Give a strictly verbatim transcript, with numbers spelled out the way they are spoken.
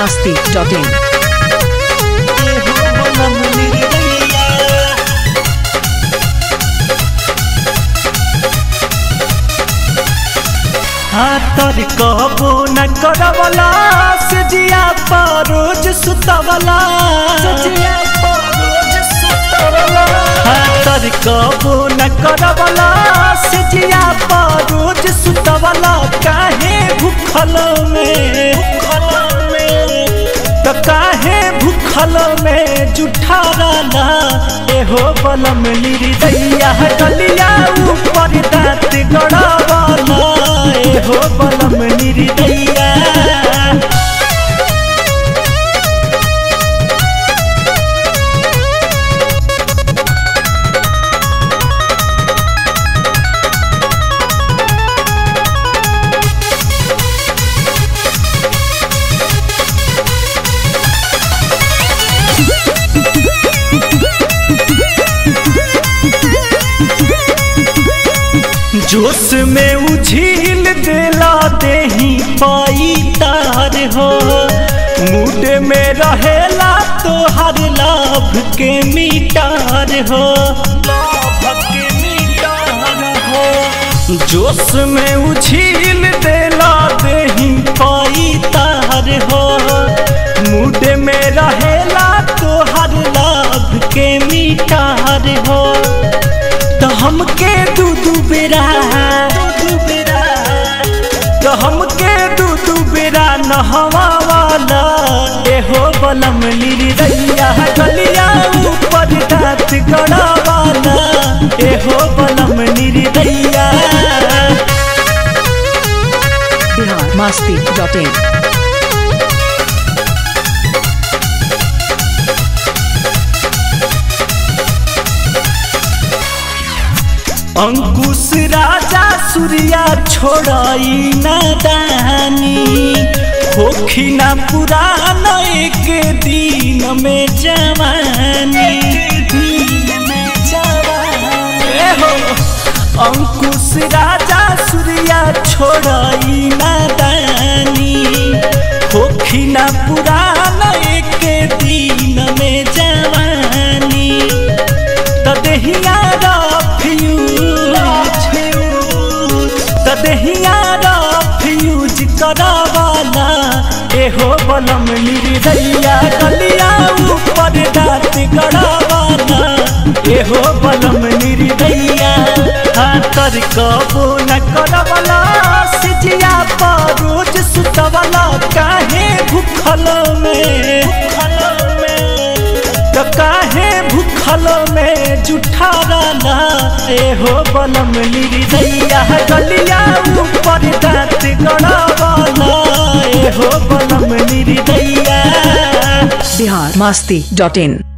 masti dot in. हाथर कहबो न करवला से जिया रोज सुतवला हाथर कहबो न करवला से जिया रोज सुतवला काहे भूखल में तो काहे भूखल में जुठा रहला एहो बलम निर्दया गलिया ऊपर दाँत गड़ावला एहो बलम निर्दया जोश में उछील देला देही पाई तार हो मूड में रहेला तो हर लाभ के मीटार हो लाभ के मीटार हो जोश में उछील देला देही पाई तार हो मूड में रहेला तो हर लाभ के मीटार हो तो हमके दू दू बेरा तो हमके दू दू बेरा नहवा वाला एहो बलम निर्दया गलिया ऊपर दाँत गड़ावला एहो बलम निर्दया Bihar masti dot in. अंकुश राजा सूर्या छोड़ाई नादानी होखी ना पुराना एक दिन में जवानी हो अंकुश राजा सूर्या छोड़ाई नादानी होखी ना पुराना एक दिन में जवानी तो देहिया फ्यूज करावला एहो बलम निर्दया गलिया ऊपर दाँत गड़ावला एहो बलम निर्दया हाथर कहबो न करवला से जिया रोज सुतवला काहे भूखल में तो काहे भूखल में जुठा रहला एहो बलम निर्दया गलिया ऊपर दाँत गड़ावला एहो बलम निर्दया Bihar masti dot in.